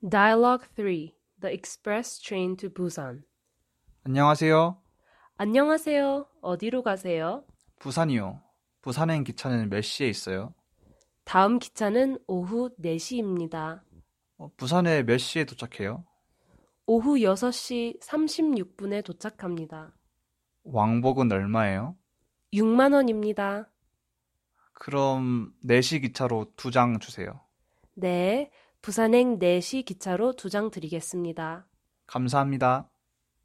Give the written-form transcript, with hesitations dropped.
Dialogue 3. The express train to Busan. 안녕하세요. 안녕하세요. 어디로 가세요? 부산이요. 부산행 기차는 몇 시에 있어요? 다음 기차는 오후 4시입니다. 부산에 몇 시에 도착해요? 오후 6시 36분에 도착합니다. 왕복은 얼마예요? 6만 원입니다. 그럼 4시 기차로 2장 주세요. 네, 부산행 4시 기차로 2장 드리겠습니다. 감사합니다.